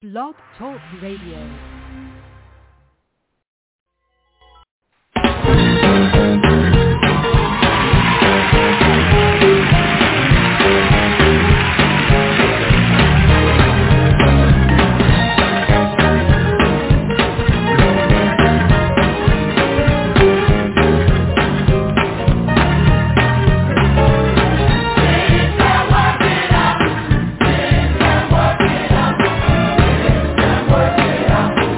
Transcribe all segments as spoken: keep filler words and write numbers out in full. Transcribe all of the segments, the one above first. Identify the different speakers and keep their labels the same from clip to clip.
Speaker 1: Blog Talk Radio.
Speaker 2: Work it out.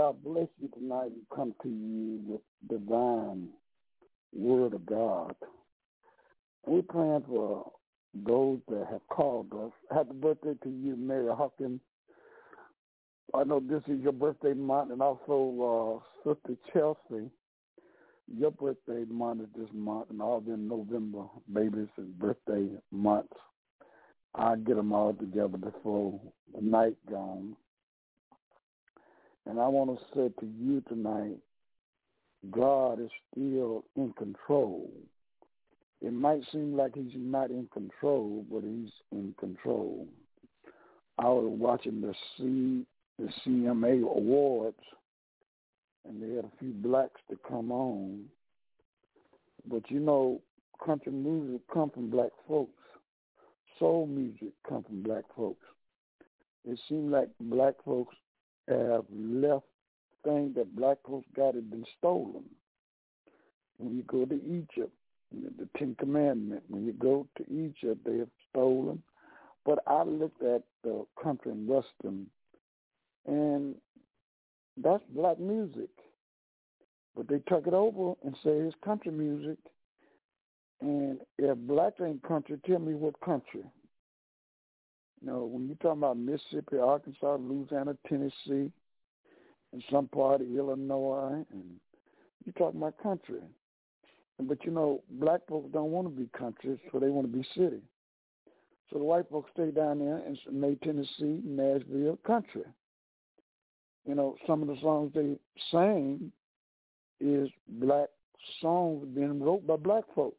Speaker 2: God bless you tonight. We come to you with divine word of God. We're praying for those that have called us. Happy birthday to you, Mary Hawkins. I know this is your birthday month, and also uh, Sister Chelsea. Your birthday month is this month, and all in November, babies' birthday months. I'll get them all together before the night gone. And I want to say to you tonight, God is still in control. It might seem like he's not in control, but he's in control. I was watching the C, the C M A Awards, and they had a few blacks to come on. But, you know, country music comes from black folks. Soul music comes from black folks. It seems like black folks have left things that black folks got have been stolen. When you go to Egypt, the Ten Commandments, when you go to Egypt, they have stolen. But I looked at the country and western, and that's black music. But they took it over and say it's country music. And if black ain't country, tell me what country. You know, when you're talking about Mississippi, Arkansas, Louisiana, Tennessee, and some part of Illinois, and you're talking about country. But, you know, black folks don't want to be country, so they want to be city. So the white folks stay down there and made Tennessee, Nashville, country. You know, some of the songs they sing is black songs being wrote by black folks.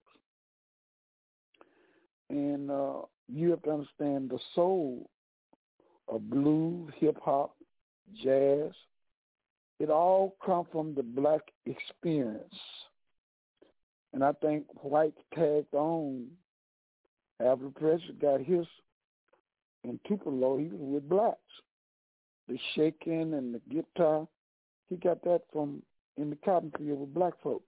Speaker 2: And uh, you have to understand the soul of blues, hip-hop, jazz. It all comes from the black experience. And I think white tagged on. Alfred Presley got his in Tupelo. He was with blacks. The shaking and the guitar, he got that from in the cotton field with black folks.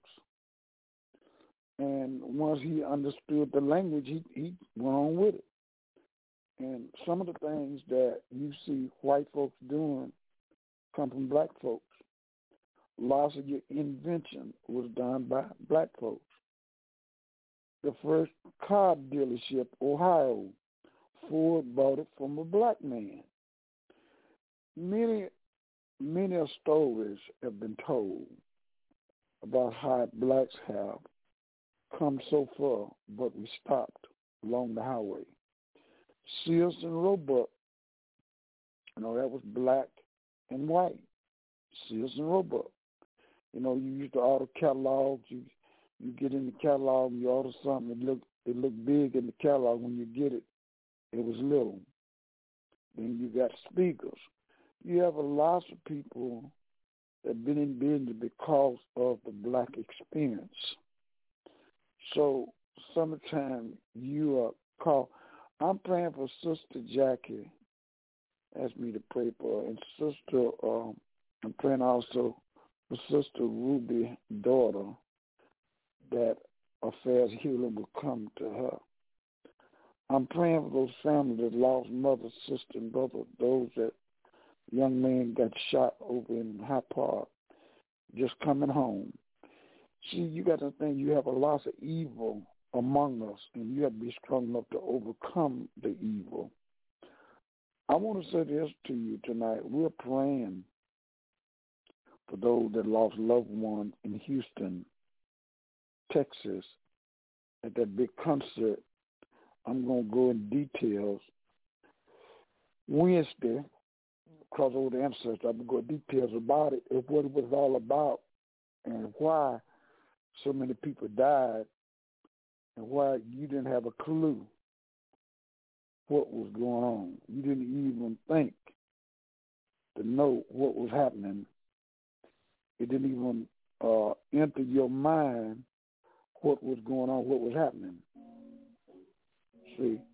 Speaker 2: And once he understood the language, he, he went on with it. And some of the things that you see white folks doing come from black folks. Lots of your invention was done by black folks. The first car dealership, Ohio, Ford bought it from a black man. Many, many stories have been told about how blacks have come so far, but we stopped along the highway. Sears and Roebuck, you know, that was black and white. Sears and Roebuck. You know, you used to order catalogs. You you get in the catalog and you order something. It look it looked big in the catalog. When you get it, it was little. Then you got speakers. You have a lot of people that have been in business because of the black experience. So sometimes you are called. I'm praying for Sister Jackie. Asked me to pray for her. And Sister, um, I'm praying also for Sister Ruby's daughter, that affairs healing will come to her. I'm praying for those families that lost mother, sister, and brother, those that young man got shot over in High Park, just coming home. See, you got to think you have a lot of evil among us, and you have to be strong enough to overcome the evil. I want to say this to you tonight. We're praying for those that lost loved ones in Houston, Texas, at that big concert. I'm going to go in details Wednesday, cross over the ancestors. I'm going to go in details about it, of what it was all about, and why so many people died, and why you didn't have a clue what was going on. You didn't even think to know what was happening. It didn't even uh, enter your mind what was going on, what was happening. See?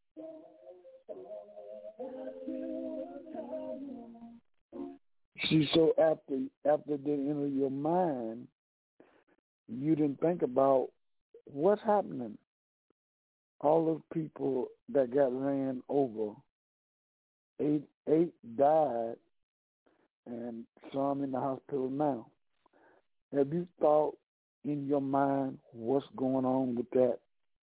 Speaker 2: See, so after after they enter your mind, you didn't think about what's happening. All those people that got ran over, eight eight died, and some in the hospital now. Have you thought in your mind what's going on with that?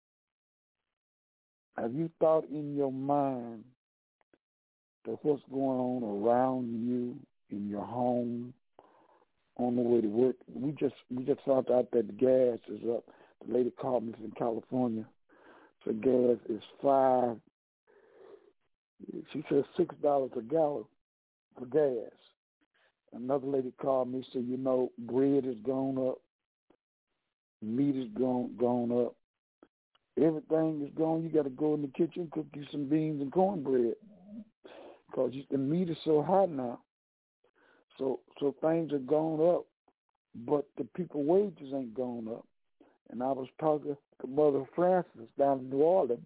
Speaker 2: Have you thought in your mind that what's going on around you, in your home, on the way to work? We just we just found out that the gas is up. The lady called me from California. So gas is five. She said six dollars a gallon for gas. Another lady called me and said, you know, bread has gone up, meat has gone gone up, everything is gone. You got to go in the kitchen, cook you some beans and cornbread, because the meat is so high now. So so things have gone up, but the people wages ain't gone up. And I was talking to Mother Francis down in New Orleans,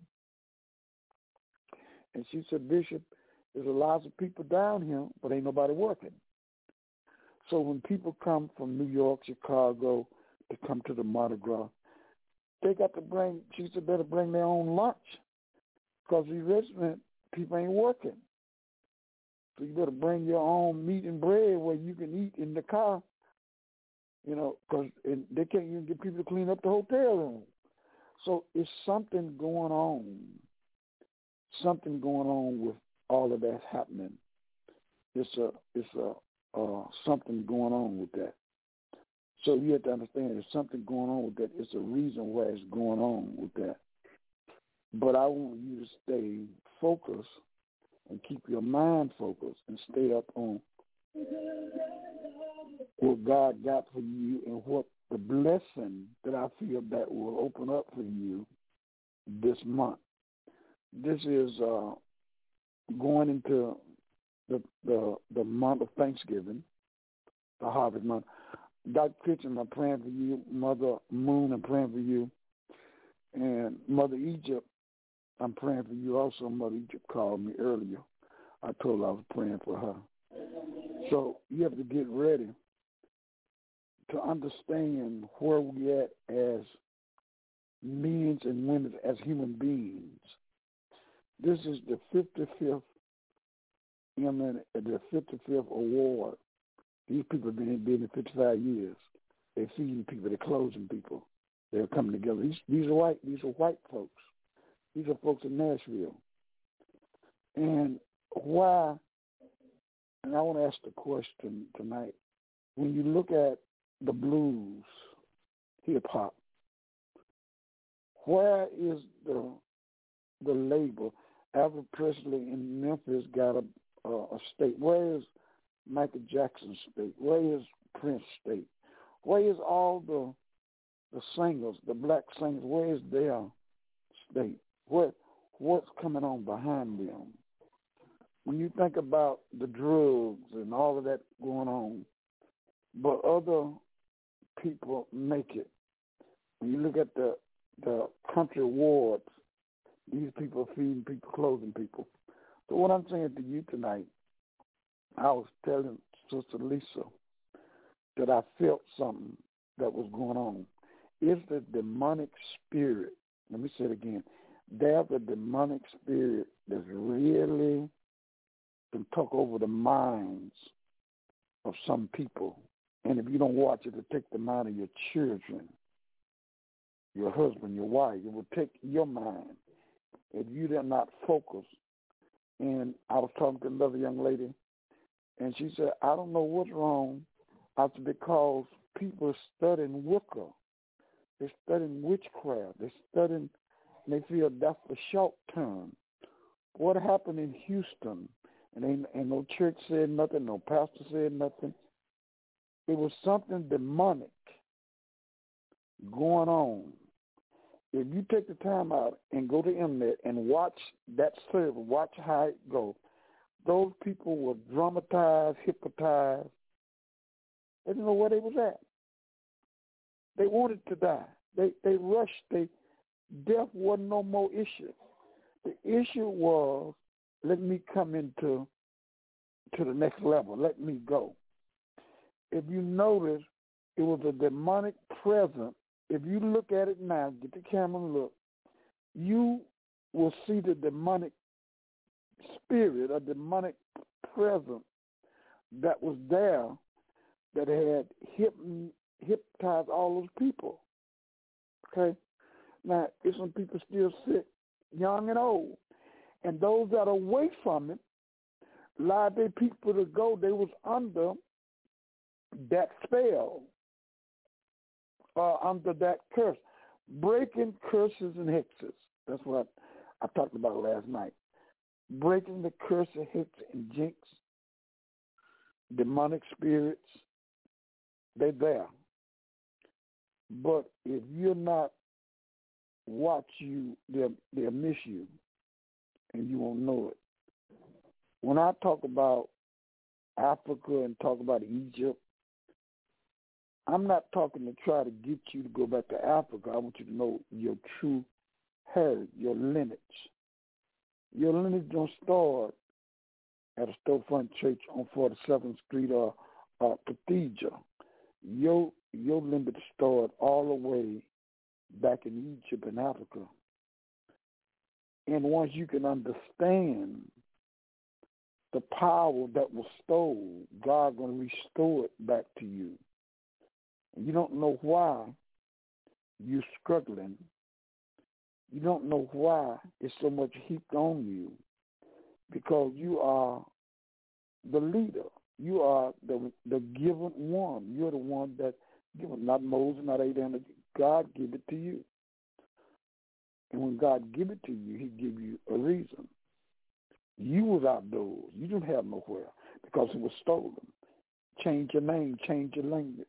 Speaker 2: and she said, Bishop, there's a lot of people down here, but ain't nobody working. So when people come from New York, Chicago, to come to the Mardi Gras, they got to bring, she said, better bring their own lunch, because the resident people ain't working. So you better bring your own meat and bread where you can eat in the car, you know, because they can't even get people to clean up the hotel room. So it's something going on, something going on with all of that's happening. It's a, it's a, uh, something going on with that. So you have to understand there's something going on with that. It's a reason why it's going on with that. But I want you to stay focused and keep your mind focused and stay up on what God got for you and what the blessing that I feel that will open up for you this month. This is uh, going into the, the the month of Thanksgiving, the harvest month. Doctor Kitchen, I'm praying for you. Mother Moon, I'm praying for you. And Mother Egypt, I'm praying for you also. Mother Egypt called me earlier. I told her I was praying for her. So you have to get ready to understand where we at as men and women, as human beings. This is the fifty-fifth, I mean, the fifty-fifth award. These people have been in fifty-five years. They're feeding people. They're closing people. They're coming together. These, these are white. These are white folks. These are folks in Nashville. And why? And I want to ask the question tonight. When you look at the blues, hip hop, where is the the label? Elvis Presley in Memphis got a, a, a state. Where is Michael Jackson's state? Where is Prince state? Where is all the the singers, the black singers? Where is their state? What what's coming on behind them? When you think about the drugs and all of that going on, but other people make it. When you look at the the country awards, these people are feeding people, clothing people. So what I'm saying to you tonight, I was telling Sister Lisa that I felt something that was going on. It's the demonic spirit. Let me say it again. There's a demonic spirit that's really can talk over the minds of some people. And if you don't watch it, it'll take the mind of your children, your husband, your wife. It will take your mind if you are not focused. And I was talking to another young lady, and she said, I don't know what's wrong. I said, because people are studying Wicca. They're studying witchcraft. They're studying, and they feel that's the short term. What happened in Houston? And ain't, ain't no church said nothing, no pastor said nothing. It was something demonic going on. If you take the time out and go to the internet and watch that service, watch how it goes, those people were dramatized, hypnotized. They didn't know where they was at. They wanted to die. They they rushed. They death wasn't no more issue. The issue was, let me come into to the next level. Let me go. If you notice, it was a demonic presence. If you look at it now, get the camera and look, you will see the demonic spirit, a demonic presence that was there that had hypn- hypnotized all those people. Okay? Now, if some people still sick, young and old, and those that are away from it, allowed their people to go, they was under that spell, uh, under that curse. Breaking curses and hexes. That's what I, I talked about last night. Breaking the curse of hex and jinx, demonic spirits, they're there. But if you're not watch you, they'll, they'll miss you, and you won't know it. When I talk about Africa and talk about Egypt, I'm not talking to try to get you to go back to Africa. I want you to know your true heritage, your lineage. Your lineage don't start at a storefront church on forty-seventh Street or, or Cathedral. Your, your lineage started all the way back in Egypt and Africa. And once you can understand the power that was stolen, God going to restore it back to you. And you don't know why you're struggling. You don't know why it's so much heaped on you, because you are the leader. You are the the given one. You're the one that given, not Moses, not Abraham. God give it to you. And when God give it to you, he give you a reason. You was outdoors. You didn't have nowhere because it was stolen. Change your name, change your language.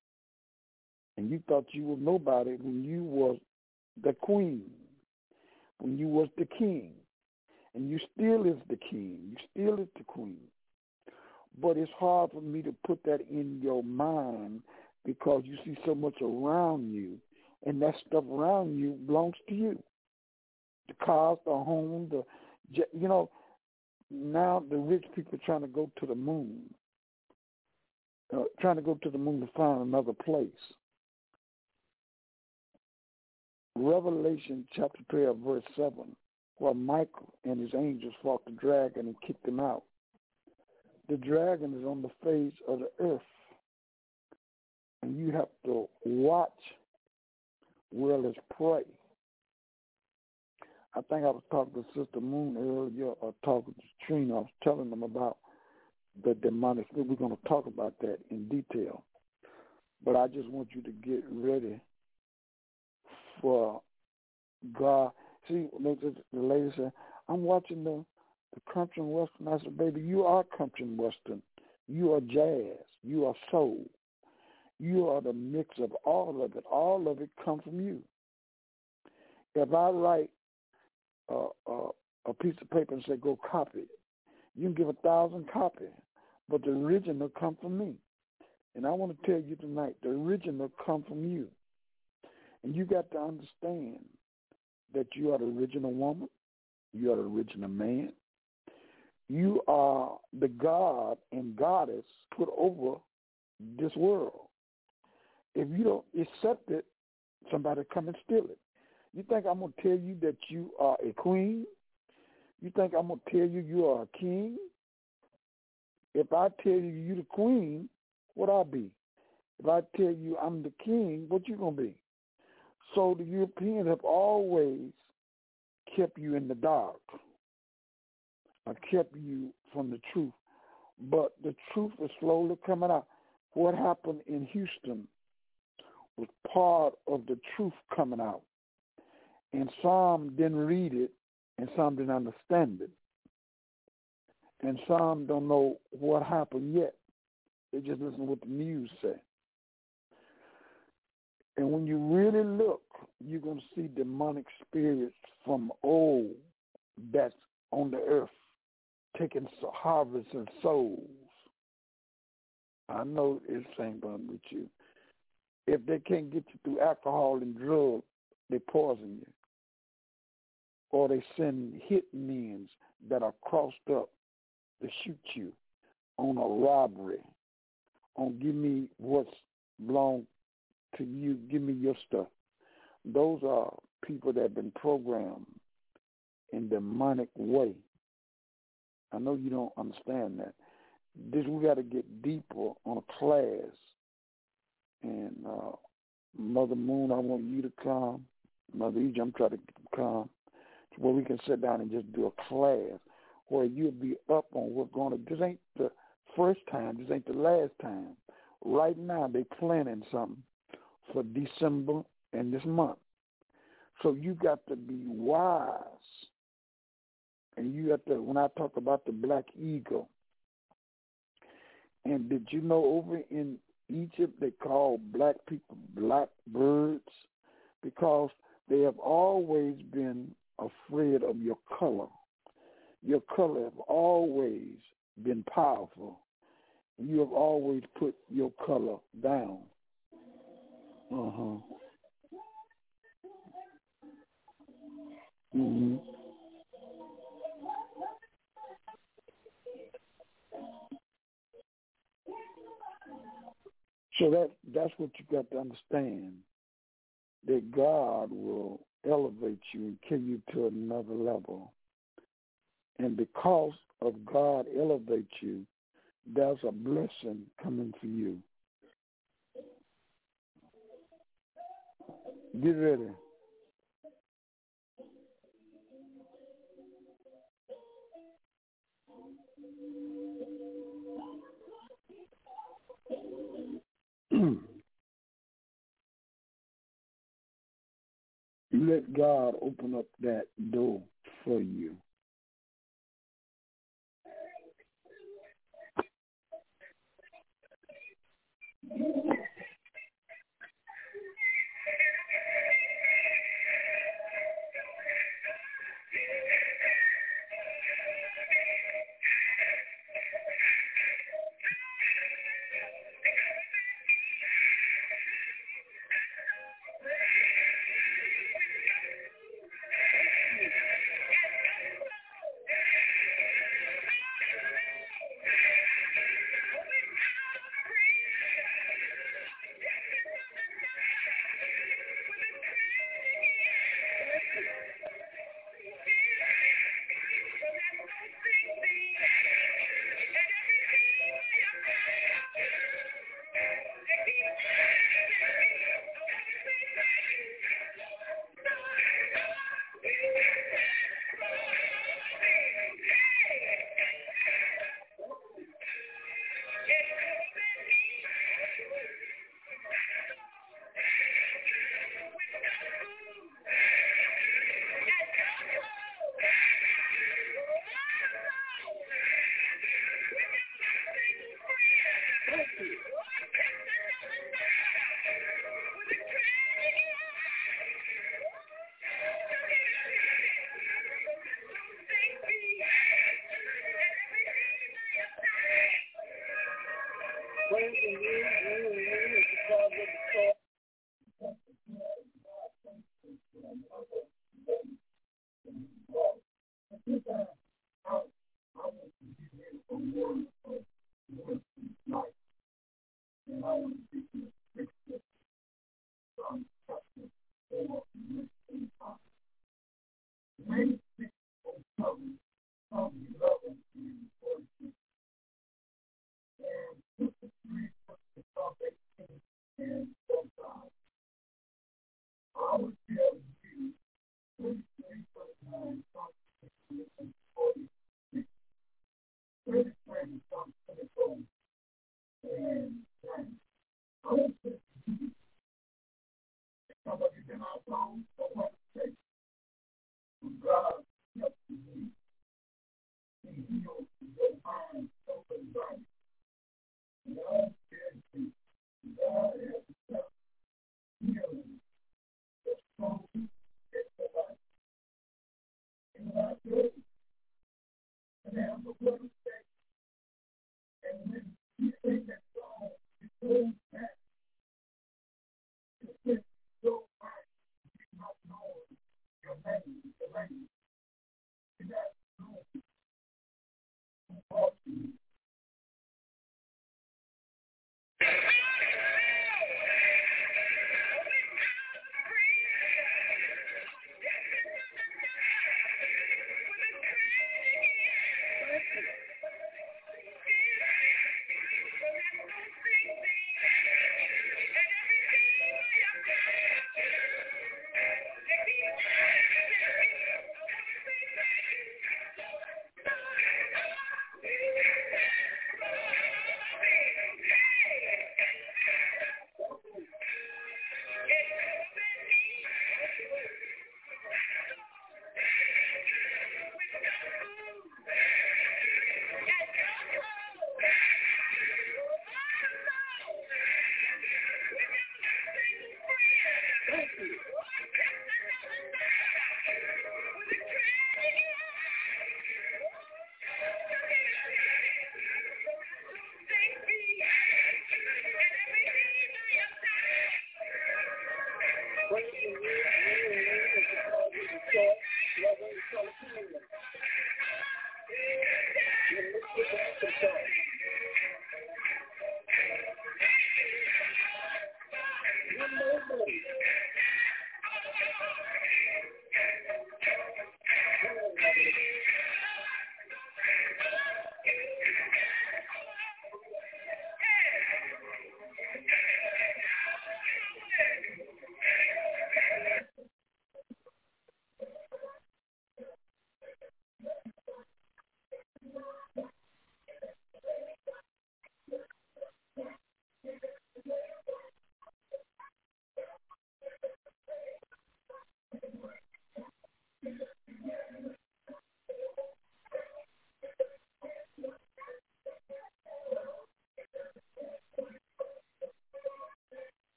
Speaker 2: And you thought you was nobody when you was the queen, when you was the king. And you still is the king. You still is the queen. But it's hard for me to put that in your mind because you see so much around you, and that stuff around you belongs to you. The cars, the home, the, you know, now the rich people are trying to go to the moon, uh, trying to go to the moon to find another place. Revelation chapter twelve, verse seven, where Michael and his angels fought the dragon and kicked him out. The dragon is on the face of the earth, and you have to watch well as pray. I think I was talking to Sister Moon earlier, or talking to Trina. I was telling them about the demonic spirit. We're going to talk about that in detail. But I just want you to get ready for God. See, the lady said, I'm watching the, the country and western. I said, baby, you are country and western. You are jazz. You are soul. You are the mix of all of it. All of it comes from you. If I write uh, uh, a piece of paper and say, go copy it, you can give a thousand copies, but the original come from me. And I want to tell you tonight, the original come from you. And you got to understand that you are the original woman. You are the original man. You are the God and goddess put over this world. If you don't accept it, somebody come and steal it. You think I'm going to tell you that you are a queen? You think I'm going to tell you you are a king? If I tell you you're the queen, what I'll be? If I tell you I'm the king, what you going to be? So the Europeans have always kept you in the dark. I kept you from the truth. But the truth is slowly coming out. What happened in Houston was part of the truth coming out. And some didn't read it, and some didn't understand it. And some don't know what happened yet. They just listen to what the news say. And when you really look, you're going to see demonic spirits from old that's on the earth, taking harvests and souls. I know it's the same thing with you. If they can't get you through alcohol and drugs, they poison you. Or they send hitmen that are crossed up to shoot you on a robbery, on give me what's belong to you, give me your stuff. Those are people that have been programmed in demonic way. I know you don't understand that. this we got to get deeper on a class. And uh, Mother Moon, I want you to come. Mother Egypt, I'm trying to come to where we can sit down and just do a class where you'll be up on what's going to. This ain't the first time. This ain't the last time. Right now, they planning something for December and this month. So you got to be wise. And you have to, when I talk about the black eagle, and did you know over in Egypt they call black people black birds because they have always been afraid of your color. Your color have always been powerful. You have always put your color down. Uh-huh. Mm-hmm. So that that's what you got to understand, that God will elevate you and carry you to another level. And because of God elevate you, there's a blessing coming for you. Get ready. Let God open up that door for you.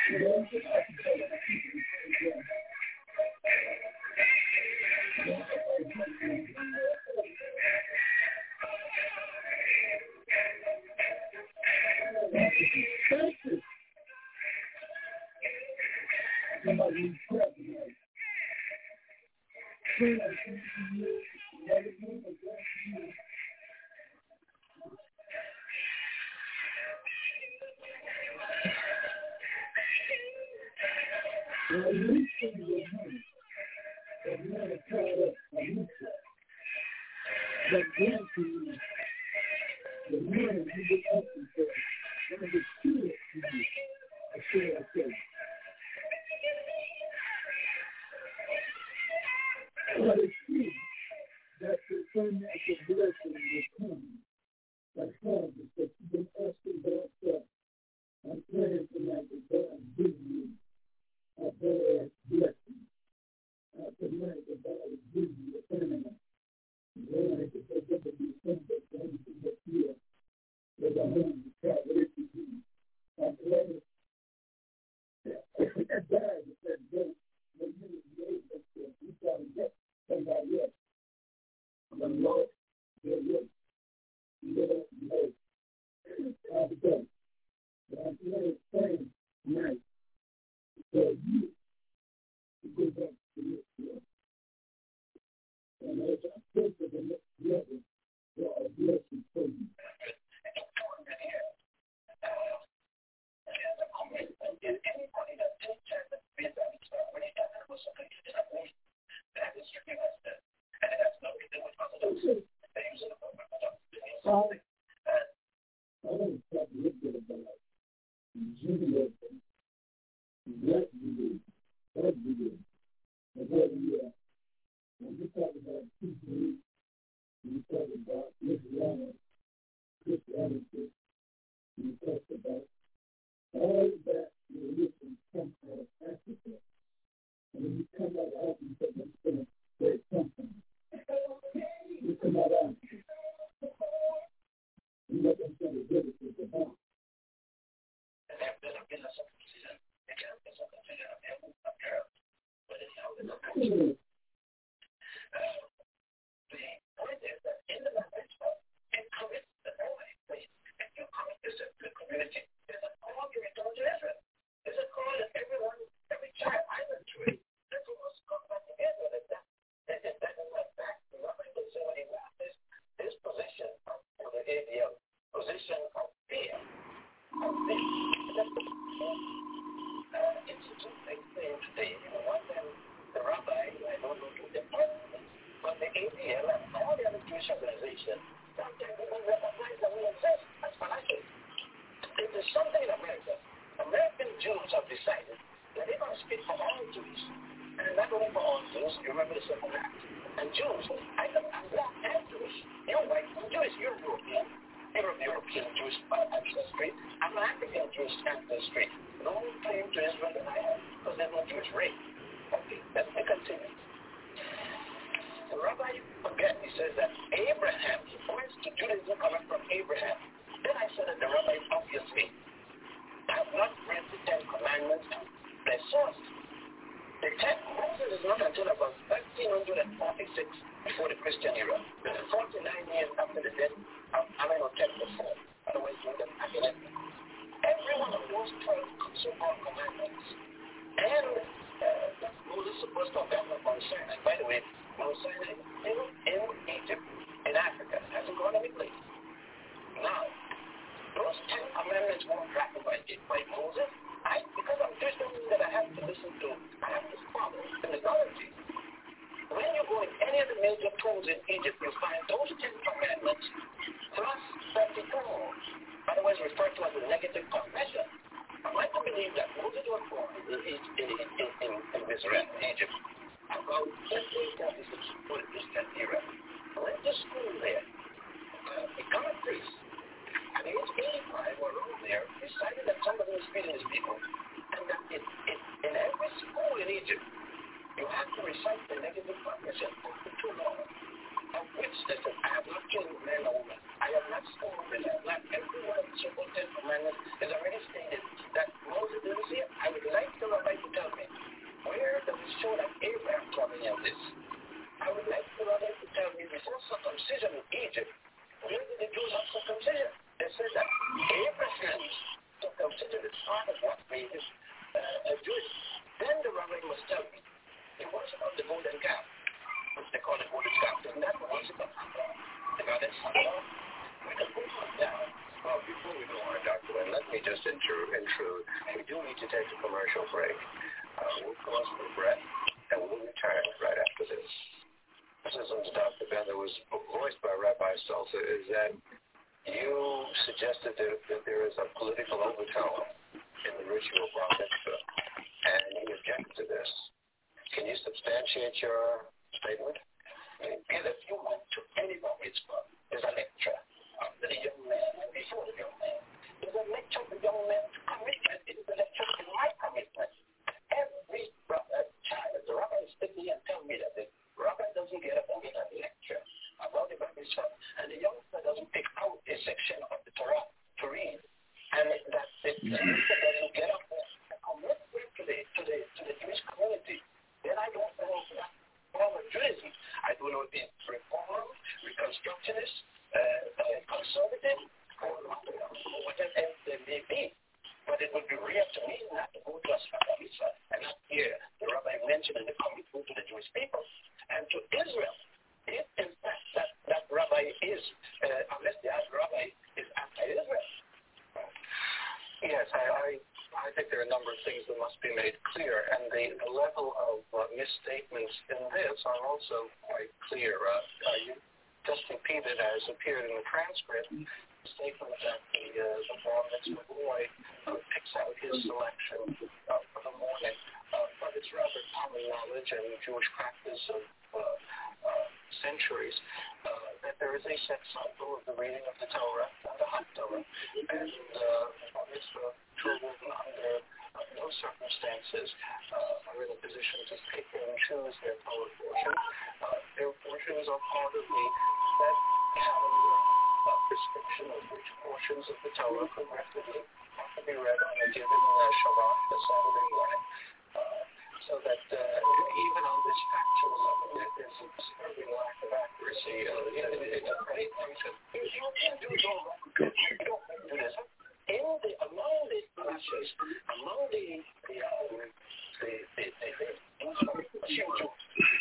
Speaker 3: Every one of the simple Ten Commandments is already stated that Moses didn't say, I will part of what made it uh, do it. Then the rabbi must tell me, it was about the golden calf, which they call it golden calf, and that was about the goddess Hathor. We can put it down. Well, before we go on, Doctor Wynn, let me just intrude. intrude. We do need to take a commercial break. Uh, we'll pause for breath, and we'll return right after this. This is Doctor Ben that was voiced by Rabbi Salsa, is that you suggested that, that there is a political overtone in the ritual bar mitzvah, and you object to this. Can you substantiate your statement? And if you went to any bar mitzvah, there's a lecture of the young man and before the young man. There's a lecture of the young man's commitment. It's the lecture of my commitment. Every brother, child, the rabbi is sitting here and tell me that the rabbi doesn't get up and give a lecture about the bar mitzvah, and the youngster doesn't pick out a section of the Torah to read, and that the youngster doesn't get up and commit to the to the to the Jewish community. Then I don't know what form of Judaism. I don't know if it's reform, reconstructionist, uh, uh, conservative, or whatever it may be. But it would be rare to me not to go to a bar mitzvah and not hear the rabbi mention in the commitment to the Jewish people and to Israel. If in fact that, that rabbi is, uh, unless the rabbi is anti-Israel. Yes, I, I I think there are a number of things that must be made clear, and the, the level of uh, misstatements in this are also quite clear. Uh, uh, you just repeated, as appeared in the transcript, the statement that the, uh, the bar mitzvah boy uh, picks out his selection uh, for the morning, uh, but it's rather common knowledge and Jewish practice of uh, uh, centuries uh, that there is a set cycle of the reading of the Torah and the Haftarah, and uh, bar mitzvah children under uh, no circumstances uh, are in a position to pick and choose their Torah portion. Uh, their portions are part of the set calendar uh, prescription of which portions of the Torah progressively have to be read on a given uh, Shabbat, the Saturday morning. Uh, so that uh, even on this factual level, there's a disturbing lack of accuracy. Uh, you know, it's a great function. You can't do it all. You don't do this. In the, among the classes, among the, the, um, the, the, the, the, the people,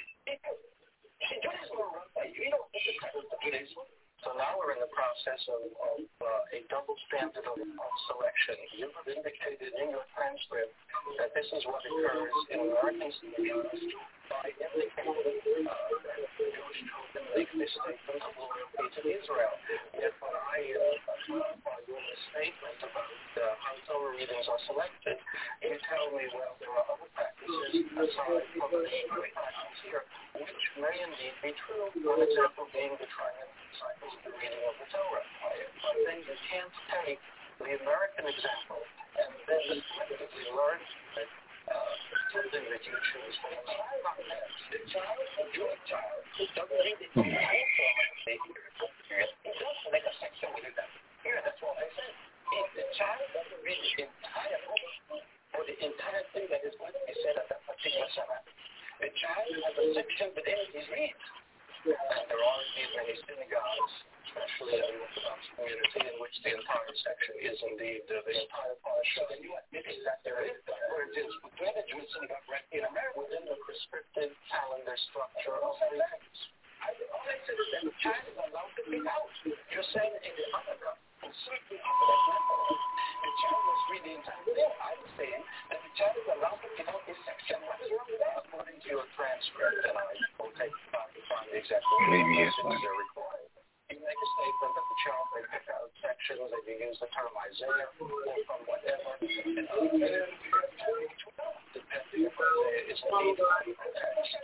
Speaker 3: Judaism will run by you. You don't get the title of Judaism. So now we're in the process of, of uh, a double standard of, of selection. You have indicated in your transcript that this is what occurs in American studios by indicating uh, that Jewish children make this statement of loyalty to Israel. Yet when I uh, clarify your statement about uh, how Torah readings are selected, you tell me, well, there are other practices aside from the Hebrew practice here, which may indeed be true. One example being the triumphant disciples of the reading of the Torah. But then you can't take the American example and then collectively learn that uh, something that you choose for the child on that. The child, your child, doesn't read the entire Torah. It doesn't make a section with that. Here, that's what I said. If the child doesn't read the entire Torah, or the entire thing that is going to be said at that particular Shabbat, the child has a section within his read. And there are indeed many synagogues, especially in the Orthodox community, in which the entire section is indeed uh, the entire parsha. And you admit that there is, where it is within the Jewish synagogue right in America, within the prescriptive calendar structure of the language. All I said is that the child is allowed to pick out. You're saying in the other completely opposite method, the child must read the entire thing. I'm saying that the child is allowed to pick out this section. What is wrong with that? According to your transcript, and I will take time to find the exact words they're required. You make a statement that the child may pick out sections, that you use the term Isaiah, or from whatever, and other things, depending if Isaiah is indeed attached.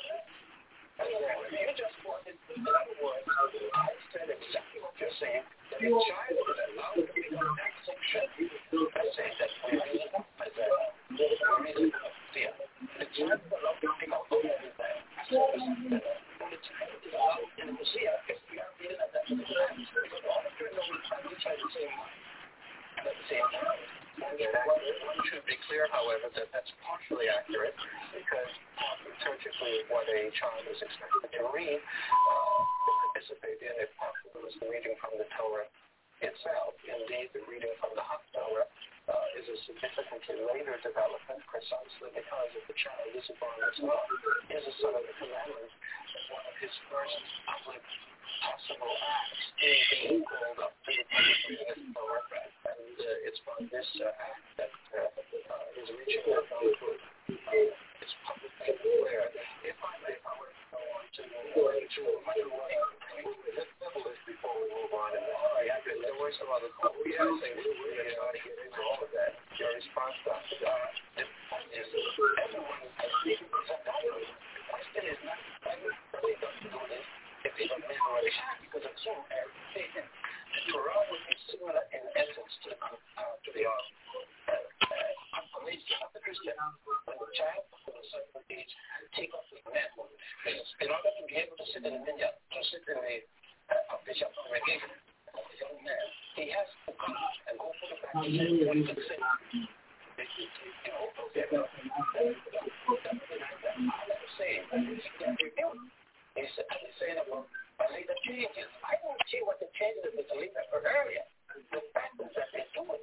Speaker 3: You just wanted, in other words, I said exactly what you're saying, that the child is allowed to pick out that section. I say that we read Isaiah, we read Hosea. The child is allowed to pick out all of that. The child is allowed in Hosea, if we are reading at that time, because all of your notes are each at the same time. And at the same time, one should be clear, however, that that's partially accurate, because liturgically what a child is expected to read, uh, to participate in, if possible, is the reading from the Torah itself. Indeed, the reading from the Haftarah uh, is a significantly later development, precisely because of the child is born as well, is a son of the commandment. One of his first public possible acts is being called up to the public as a reference. And uh, it's by this uh, act that uh, uh, is reaching that output. Uh, it's publicly declared. If I may, I would go on to my level before we move on. And all right, there were some other calls. We had things we were going to try to get into all of that. Your response, Doctor God, is everyone has taken this up. The question is not really doesn't do this if it's a man or a child, because it's so everything. The Torah would be similar in essence to, uh, to the art. Uh, uh, I'm a Christian. When the child from a certain age take up the manhood, in order to be able to sit in the vineyard, to sit in the uh, bishop congregation, as a young man, he has to come and go for the practice and to sit. You know, okay, well, I'm saying that he can review. He's saying about later changes. I don't see what the changes of the later or earlier. The fact is that they're doing.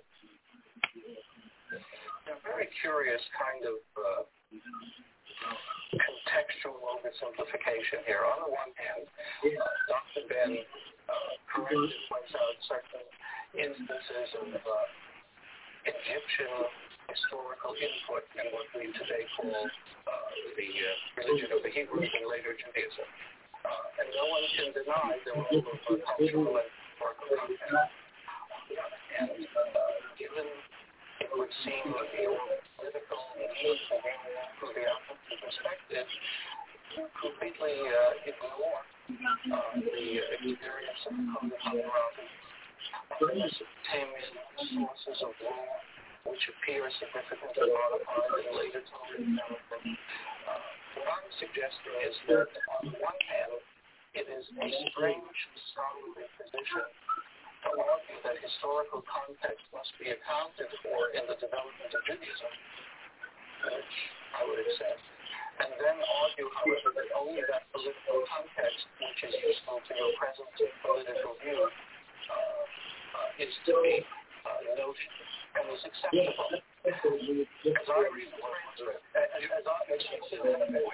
Speaker 3: A very curious kind of uh, contextual oversimplification here. On the one hand, uh, Doctor Ben uh, correctly points out certain instances of uh, Egyptian historical input in what we today call uh, the uh, religion of the Hebrews and later Judaism. Uh, and no one can deny the role of uh, cultural and historical content. On the other hand, uh, given it would seem that the political need from the opposite perspective to completely uh, ignore uh, the experience of Hammurabi, Mesopotamian sources of law, which appear significantly modified in later Talmud development. Uh, what I'm suggesting is that, on the one hand, it is a strange scholarly position to argue that historical context must be accounted for in the development of Judaism, which I would accept, and then argue, however, that only that political context, which is useful to your present political view, uh, uh, is to be uh, noted and is acceptable. As I read the transcript, as, as, I, excuse me,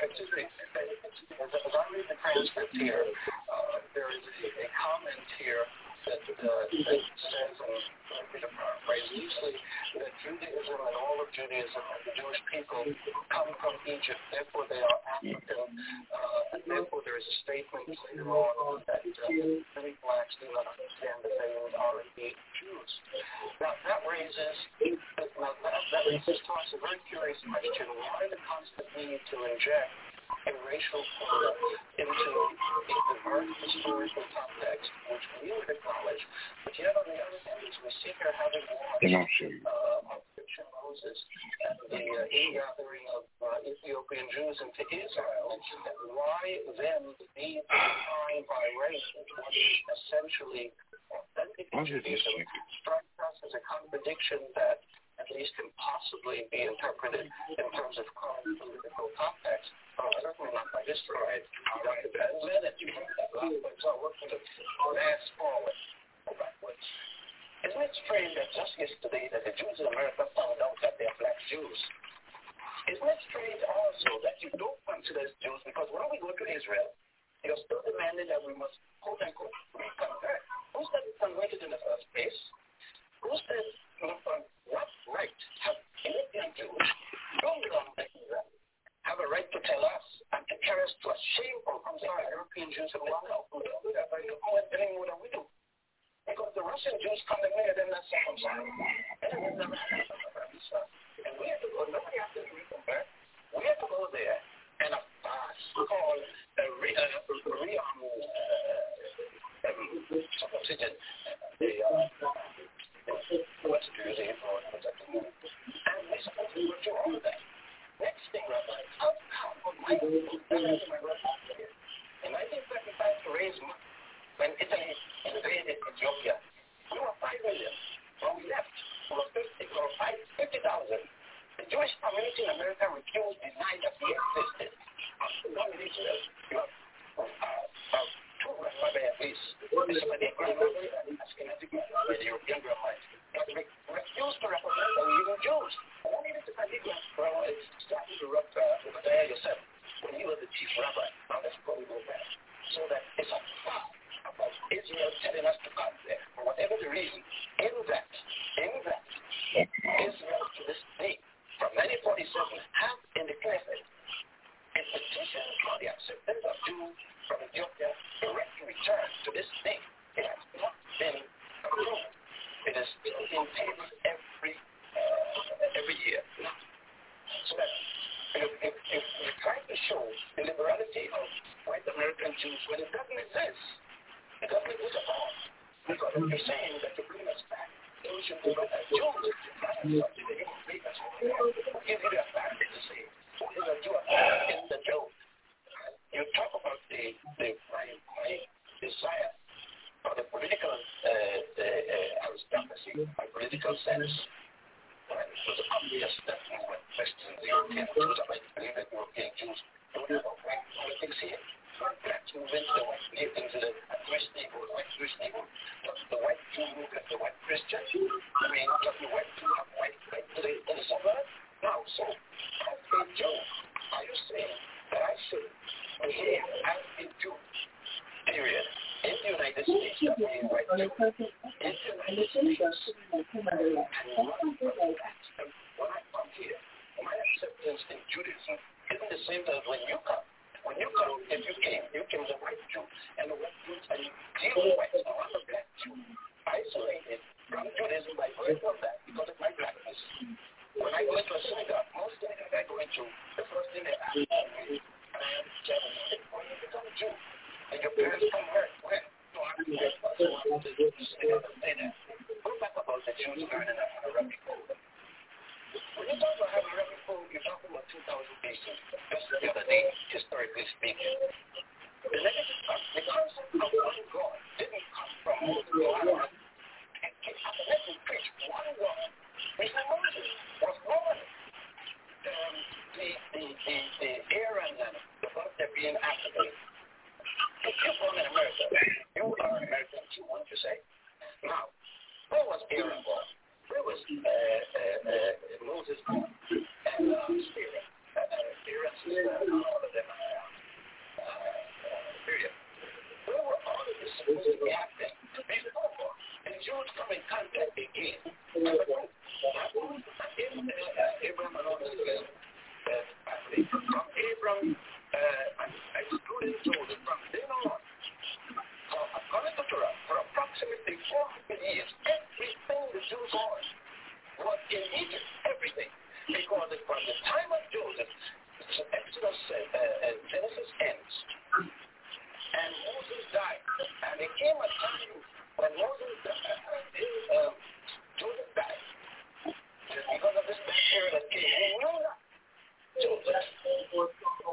Speaker 3: as, as I read the transcript here, uh, there is a, a comment here that, uh, that says, and let me paraphrase loosely, that Judaism and all of Judaism and the Jewish people come from Egypt, therefore they are African, uh, and therefore there is a statement later on that uh, many blacks do not understand that they are indeed Jews. Now that raises, now, that, that raises to us a very curious question: why the constant need to inject a racial quota into a diverse historical context, which we would acknowledge, but yet on the other hand, as we see here having watched uh, Egyptian Moses and the uh, ingathering of uh, Ethiopian Jews into Israel, why then the need to define by race what is essentially authentic Judaism strikes us as a contradiction that at least can possibly be interpreted in terms of current political context. Oh, certainly not by this side. Doctor Ben said it. So we're going to fast forward or backwards. Isn't it strange that just yesterday that the Jews in America found out that they're black Jews? Isn't it strange also that you don't consider us Jews because when we go to Israel, you're still demanding that we must quote unquote reconvert. Who said we converted in the first place? Who said what right have European Jews don't belong to Israel? Have a right to tell us and to carry us to a shameful concern. European Jews have gone out. We don't do that by the point any more than we do. Because the Russian Jews come in here, they're not circumcised. And it never happened. And we have to go, nobody has to reconvert. We have to go there and a fast called a Riyam circumcision. The, uh, what's the name for it? And we're supposed to go through all of that. Next thing, Rabbi, how come my in nineteen thirty-five to raise money when Italy invaded Ethiopia, we were five million. When we left, we were fifty, we were five, fifty thousand. The Jewish community in America refused, denied that we existed. One Israel, you have uh, two grandmother at least. This is the grandmother and Ashkenazi grandmother, the European grandmother. But they refused to represent the living Jews. forty-seven have in the Knesset a petition for the acceptance of Jews from Ethiopia directly returned to this day. It has not been approved. It is still in paper every uh, every year. So that if, if, if we're trying to show the liberality of white American Jews when it doesn't exist, it doesn't exist at all. Because if you're saying that to bring us back, then we should go back as Jews. That's something that you can make us who gives you the authority to say, who is a Jew in the Job? You talk about the, the my, my desire for the political uh, the, uh, aristocracy, my political sense. Well, it was obvious that when Western European Jews, I believe that European Jews don't have a white politics here. Blacks move into the white into the Jewish neighborhood, white Jewish neighborhood. Does the white Jew move into the white Christian? I mean, does the white Jew have white right to the, in the suburb? No. So, as a Jew, are you saying that I should behave as a Jew, period, in the United States, that means white Jew, in the United States, and when I come here, my acceptance in Judaism isn't the same as when you come. When you come, if you came, you came as a white Jew, and the white Jews, and you deal with whites. Now, I'm a black Jew, isolated from Judaism by virtue of that because of my blackness. When I go into a synagogue, most synagogues I go into, the first thing they ask me, and I understand, when you become a Jew, and your parents come where? Where? So I'm the first one to say that. Go back about the Jews learning a Arabic code. When you talk about having a Arabic code, you're talking about two thousand B C, just the other day, historically speaking. The negative part, the concept of one God didn't come from Muhammad. Unless we preach one God, Mister Moses was Roman. Um, the, the, the, the Aaron and the fact that being African. If you're born in America, you are American too, won't you say? Now, where was Aaron born? Where was uh, uh, uh, Moses born? And uh, Spirit. Uh, uh, Aaron's uh, all of them are uh, uh, period. Where were all of this supposed to be happening before? And Jews come in contact again. But no, not only from Abraham and all this uh, family, from Abraham, uh, excluding Joseph, from then on. So according to Torah, for approximately four hundred years, everything the Jews on was in Egypt, everything. Because from the time of Joseph, Exodus, uh, uh, Genesis ends, and Moses died. And there came a time when Moses died, uh, uh, Joseph died. Just because of this bacteria that came, we knew that Joseph was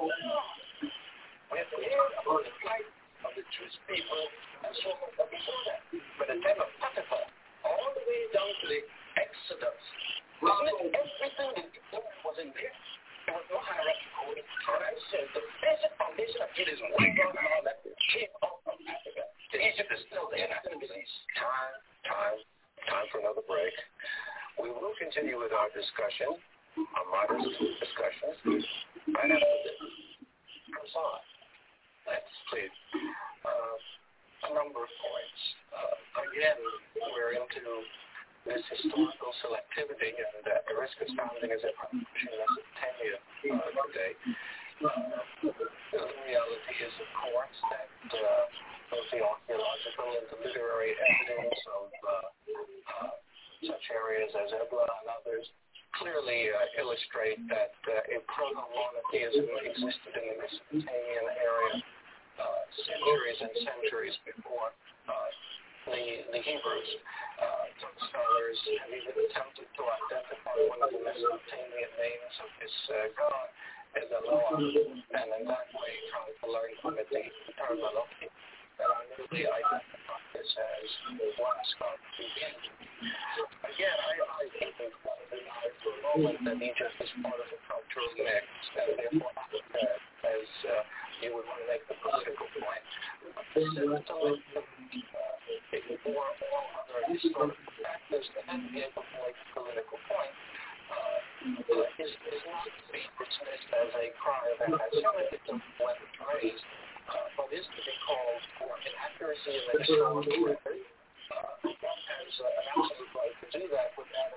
Speaker 3: we have heard about the plight of the Jewish people and so forth, but before that, by the time of Potiphar, all the way down to the Exodus, wasn't it everything that was in there? There was no hierarchical. What I said, the basic foundation of Judaism, one God and all that, came out from Africa. The Egypt is still there, not in the Middle East. Time, time, time for another break. We will continue with our discussion, our modest discussions, right after this. Comes on. Let's see. Uh, a number of points. Uh, again, we're into this historical selectivity, and uh, Eriscus founding as a promotion as a tenure uh, today. Uh, the reality is, of course, that uh, both the archaeological and the literary evidence of uh, uh, such areas as Ebla and others clearly uh, illustrate that uh, a proto-monotheism existed in the Mesopotamian area uh, centuries and centuries before uh, the, the Hebrews. Uh, some scholars have even attempted to identify one of the Mesopotamian names of this uh, god as Eloah, and in that way trying to learn from it the term Elohim. And I newly identify this as one scholar begin. Again, I, I think it's one of the knowledge for a moment that Egypt is part of a cultural mix, and therefore uh, as uh, you would want to make the political point. But this is to make the uh, ignore all other historical factors and then be able to make a political point uh, is, is not to be dismissed as a cry of anti-Semitism when raised, uh, but is to be called for inaccuracy in the historical record. Uh, one has uh, an absolute right to do that without an accurate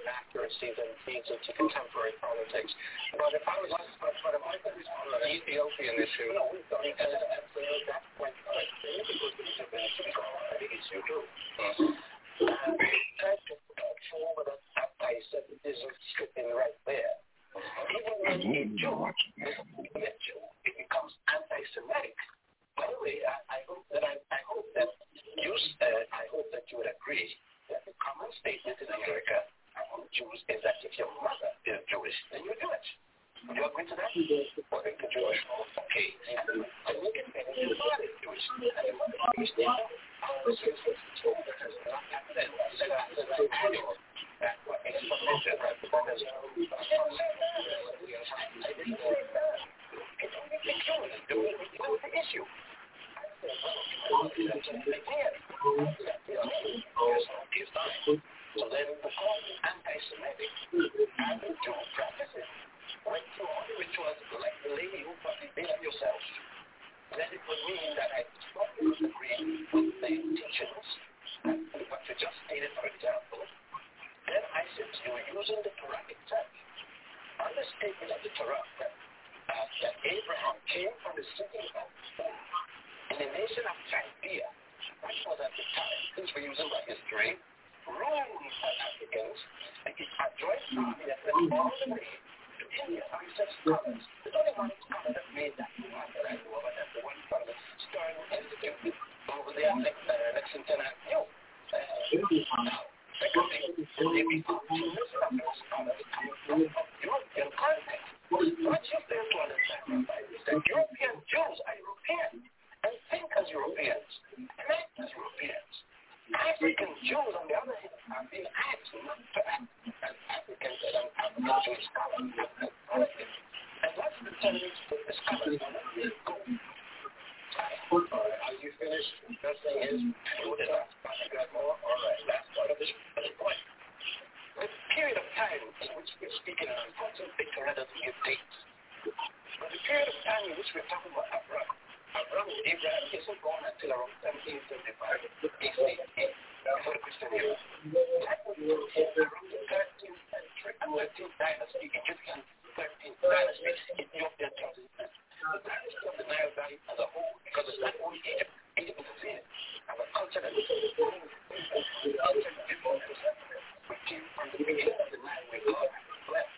Speaker 3: it seems and feeds into contemporary politics. But if I was but, but if I could respond on the Ethiopian issue, no, because that went right there because the Ethiopian issue too. And tried to put forward an anti-Semitism stripping right there. Even when a Jew, a Jew, it becomes anti-Semitic. By the way, I, I hope that I, I hope that you, uh, I hope that you would agree that the common statement in America among Jews is that if your mother is Jewish, then you're Jewish. Would you agree to that? According to Jewish law, okay. And look at that, your father is Jewish, and your mother is Jewish. Now, our Jews is told that has not happened. Said after the annual, that what explanation that because I didn't say that. It's only the Jews doing the issue. So then the call anti-Semitic and the Jew practices went through all the rituals like the lady who probably made up yourself. Then it would mean that I strongly agree with the teachings, what you just stated, for example. Then I said to you, using the Torah itself, on the statement of the Torah that, uh, that Abraham came from the city of in the nation of Chaldea, that was at the time, since we're using by history, ruled by Africans, and it had joint army that went all the way to India. I said scholars. There's only one scholar that made that one that I know of, and that's the one from the Stern Institute over there in uh, Lexington Avenue. Uh, now, secondly, they become two those scholars coming from European context. What you fail to understand, right, is that European Jews are European. And think as Europeans, and act as Europeans. African Jews, on the other hand, are being asked not to act as Africans and African Jewish scholars. And that's the tendency of the scholars. Go. Are you finished? First thing is, you did last part, you got more? All right, last part of this point. The period of time in which we're speaking, and unfortunately, Torah doesn't give dates. But the period of time in which we're talking about Abraham, Abraham, Abraham isn't born until around seventeen seventy-five B C before the Christian era. That would be around the thirteenth century, thirteenth dynasty, Egyptian thirteenth dynasty, Ethiopian twentieth dynasty. The dynasty of the Nile Valley as a whole, because it's not only Egypt, Egypt is here. And the culture that is culture we came from the beginning of the Nile where God left.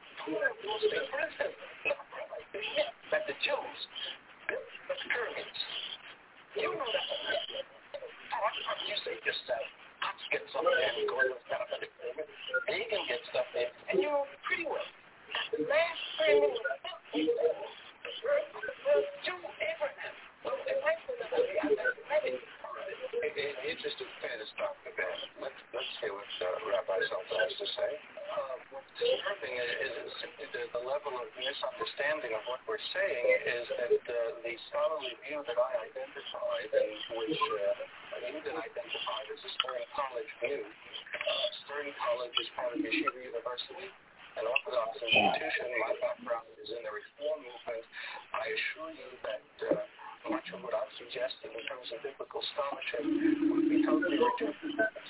Speaker 3: For instance, that the Jews built the pyramids. You know that. How do you say yourself? Ox gets something and go and set up at the pyramid. They can get stuff there. And you know pretty well. The last pyramid was built. The first Jew, Abraham. Well, it might be that they have that credit. In the interest of fairness, Doctor Ben, let's, let's hear what uh, Rabbi Salter has to say. Uh, what's disturbing is, is simply the, the level of misunderstanding of what we're saying is that uh, the scholarly view that I identified and which uh, you then identified as a Stern College view. Uh, Stern College is part of Yeshiva University, an Orthodox institution. My background is in the Reform movement. I assure you that uh, much of what I've suggested in terms of biblical scholarship would be totally rejected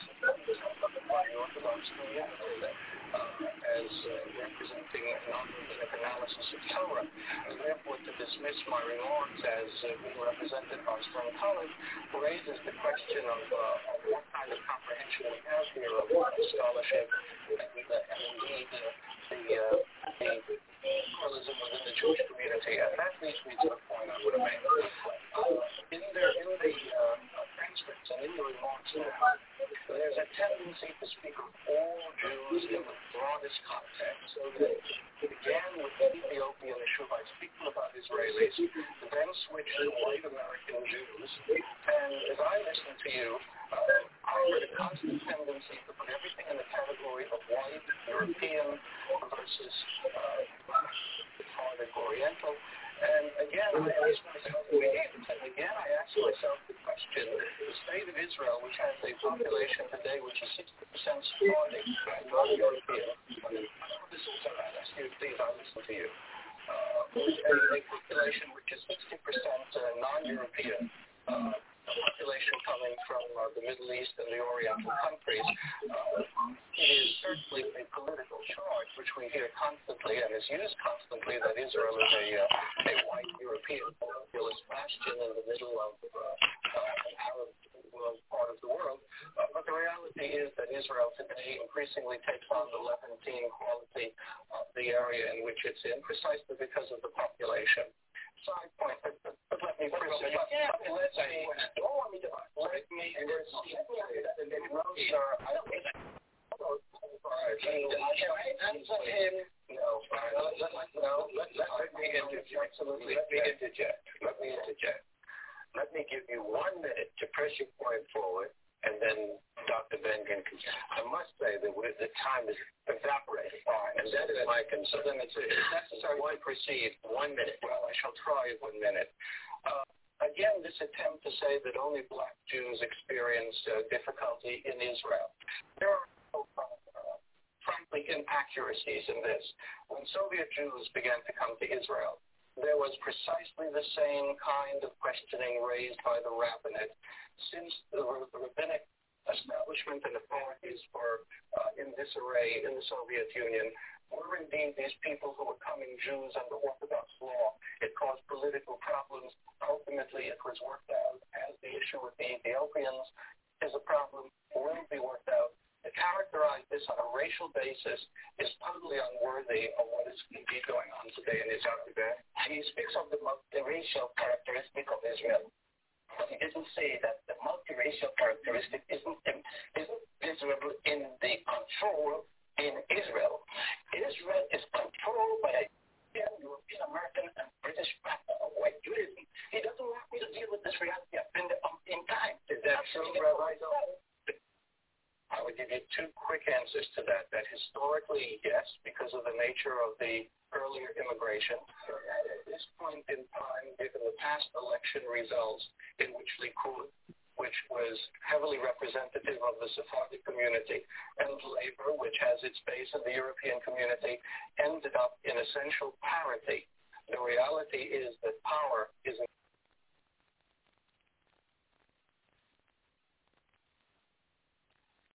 Speaker 3: by the Orthodox community uh, as uh, representing non-rabbinic analysis of Torah. And therefore, to dismiss my remarks as uh, being represented by Stern College raises the question of, uh, of what kind of comprehension we have here of scholarship and, uh, and indeed uh, the, uh, the pluralism within the Jewish community. And that leads me to the point I would have made. Uh, in, their, in the uh, transcripts and in the remarks now, there's a tendency to speak of all Jews in the broadest context. So that it began with the Ethiopian issue by speaking about Israelis, then switched to white American Jews. And as I listen to you, uh, I heard a constant tendency to put everything in the category of white, European versus uh, Sephardic Oriental. And again, I ask myself, and again, I ask myself the question, the state of Israel, which has a population today which is sixty percent Sephardic, non-European, this is all right, excuse me, I'll listen to you, uh, a, a population which is sixty percent uh, non-European, uh, population coming from uh, the Middle East and the Oriental countries, uh, it is certainly a political charge, which we hear constantly and is used constantly, that Israel is a, uh, a white European colonialist bastion in the middle of uh, uh, an Arab world, part of the world. Uh, but the reality is that Israel today increasingly takes on the Levantine quality of the area in which it's in, precisely because of the population. Side point, but, but, but let me first say, yeah, let me, don't want me to, let me, and there's, and then Rose, uh, I don't think, no, no, let, let, let me interject, absolutely, let me interject, let me interject. Let me give you one minute to press your point forward, and then Doctor Bengen can. I must say that the time is evaporating, and that is my concern. Then it's necessary to proceed. One minute. Well, I shall try one minute. Uh, again, this attempt to say that only black Jews experience uh, difficulty in Israel. There are, uh, frankly, inaccuracies in this. When Soviet Jews began to come to Israel, there was precisely the same kind of questioning raised by the rabbinate. Since the, the rabbinic establishment and authorities were uh, in disarray in the Soviet Union, were indeed these people who were coming Jews under Orthodox law. It caused political problems. Ultimately, it was worked out as the issue with the Ethiopians is a problem, will be worked out. To characterize this on a racial basis is totally unworthy of what is indeed going on today in Israel. He speaks of the multiracial characteristic of Israel. But he doesn't say that the multiracial characteristic isn't, isn't visible in the control in Israel. Israel is controlled by a European American and British uh, white Judaism. He doesn't want me to deal with this reality. I've been there in time. Is that true, Rabbi? I would give you two quick answers to that. That historically, yes, because of the nature of the earlier immigration. At this point in time, given the past election results in which Likud, which was heavily representative of the Sephardic community, and Labour, which has its base in the European community, ended up in essential parity. The reality is that